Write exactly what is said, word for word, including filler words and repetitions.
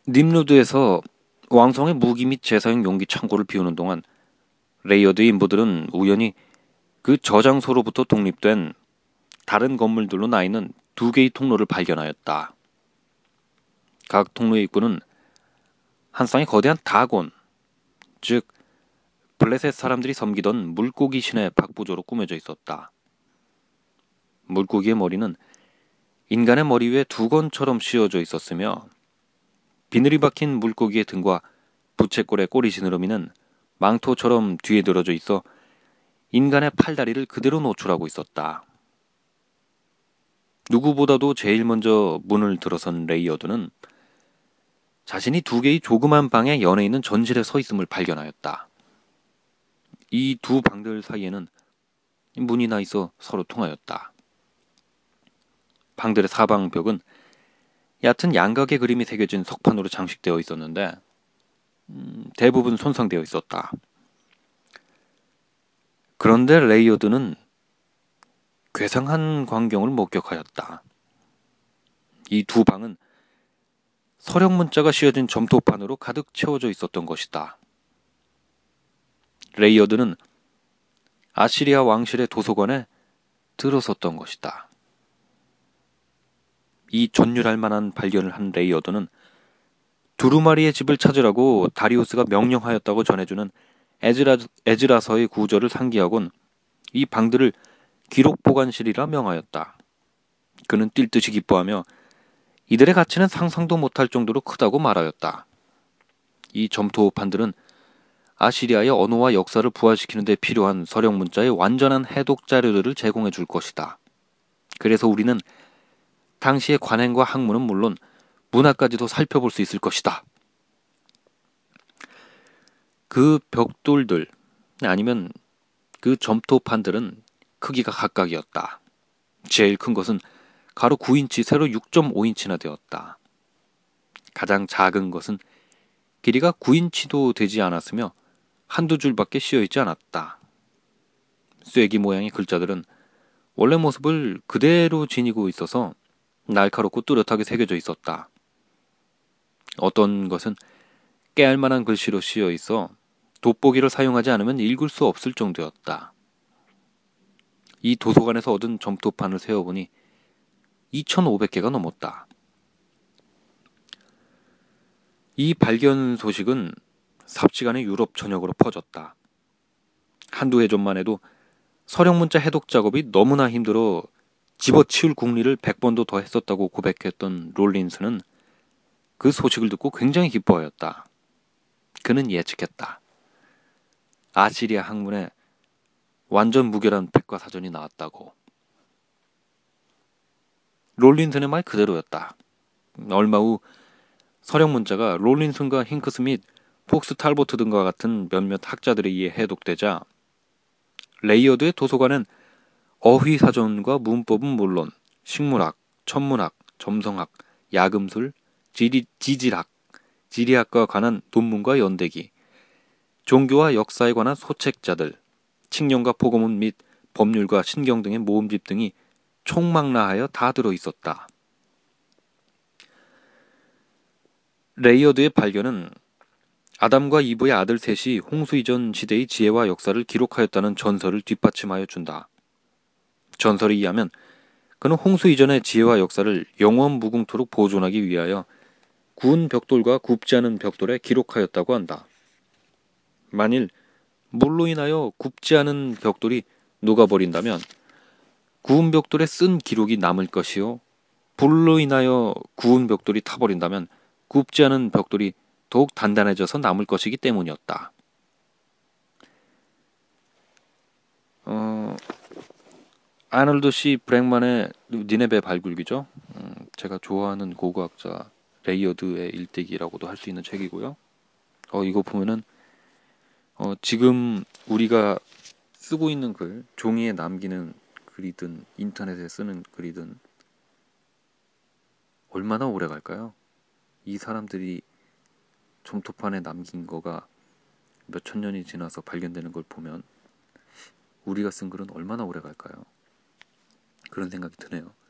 님루드에서 왕성의 무기 및 제사용 용기 창고를 비우는 동안 레이어드의 인부들은 우연히 그 저장소로부터 독립된 다른 건물들로 나 있는 두 개의 통로를 발견하였다. 각 통로의 입구는 한 쌍의 거대한 다곤, 즉 블레셋 사람들이 섬기던 물고기 신의 박부조로 꾸며져 있었다. 물고기의 머리는 인간의 머리 위에 두건처럼 씌워져 있었으며 비늘이 박힌 물고기의 등과 부채꼴의 꼬리 지느러미는 망토처럼 뒤에 늘어져 있어 인간의 팔다리를 그대로 노출하고 있었다. 누구보다도 제일 먼저 문을 들어선 레이어드는 자신이 두 개의 조그만 방에 연해 있는 전실에 서 있음을 발견하였다. 이 두 방들 사이에는 문이 나 있어 서로 통하였다. 방들의 사방 벽은 얕은 양각의 그림이 새겨진 석판으로 장식되어 있었는데 음, 대부분 손상되어 있었다. 그런데 레이어드는 괴상한 광경을 목격하였다. 이 두 방은 서령 문자가 씌어진 점토판으로 가득 채워져 있었던 것이다. 레이어드는 아시리아 왕실의 도서관에 들어섰던 것이다. 이 전율할 만한 발견을 한 레이어드는 두루마리의 집을 찾으라고 다리우스가 명령하였다고 전해주는 에즈라, 에즈라서의 구절을 상기하곤 이 방들을 기록 보관실이라 명하였다. 그는 뛸 듯이 기뻐하며 이들의 가치는 상상도 못할 정도로 크다고 말하였다. 이 점토판들은 아시리아의 언어와 역사를 부활시키는 데 필요한 서령 문자의 완전한 해독 자료들을 제공해 줄 것이다. 그래서 우리는 당시의 관행과 학문은 물론 문화까지도 살펴볼 수 있을 것이다. 그 벽돌들 아니면 그 점토판들은 크기가 각각이었다. 제일 큰 것은 가로 구 인치, 세로 육 점 오 인치나 되었다. 가장 작은 것은 길이가 구 인치도 되지 않았으며 한두 줄밖에 씌어있지 않았다. 쐐기 모양의 글자들은 원래 모습을 그대로 지니고 있어서 날카롭고 뚜렷하게 새겨져 있었다. 어떤 것은 깨알만한 글씨로 씌어 있어 돋보기를 사용하지 않으면 읽을 수 없을 정도였다. 이 도서관에서 얻은 점토판을 세어보니 이천오백 개가 넘었다. 이 발견 소식은 삽시간에 유럽 전역으로 퍼졌다. 한두 해 전만 해도 서령문자 해독 작업이 너무나 힘들어 집어치울 궁리를 백 번도 더 했었다고 고백했던 롤린스는 그 소식을 듣고 굉장히 기뻐하였다. 그는 예측했다. 아시리아 학문에 완전 무결한 백과사전이 나왔다고. 롤린슨의 말 그대로였다. 얼마 후 서령문자가 롤린슨과 힝크스 및 폭스 탈보트 등과 같은 몇몇 학자들에 의해 해독되자 레이어드의 도서관은 어휘사전과 문법은 물론 식물학, 천문학, 점성학, 야금술, 지리, 지질학, 지리학과 관한 논문과 연대기, 종교와 역사에 관한 소책자들, 칙령과 포고문 및 법률과 신경 등의 모음집 등이 총망라하여 다 들어있었다. 레이어드의 발견은 아담과 이브의 아들 셋이 홍수 이전 시대의 지혜와 역사를 기록하였다는 전설을 뒷받침하여 준다. 전설에 의하면 그는 홍수 이전의 지혜와 역사를 영원 무궁토록 보존하기 위하여 구운 벽돌과 굽지 않은 벽돌에 기록하였다고 한다. 만일 물로 인하여 굽지 않은 벽돌이 녹아버린다면 구운 벽돌에 쓴 기록이 남을 것이요 불로 인하여 구운 벽돌이 타버린다면 굽지 않은 벽돌이 더욱 단단해져서 남을 것이기 때문이었다. 어, 아놀드 씨 브렉만의 니네베 발굴기죠. 음, 제가 좋아하는 고고학자 레이어드의 일대기라고도 할 수 있는 책이고요. 어, 이거 보면은 어, 지금 우리가 쓰고 있는 글, 종이에 남기는 글이든 인터넷에 쓰는 글이든 얼마나 오래 갈까요? 이 사람들이 점토판에 남긴 거가 몇천 년이 지나서 발견되는 걸 보면 우리가 쓴 글은 얼마나 오래 갈까요? 그런 생각이 드네요.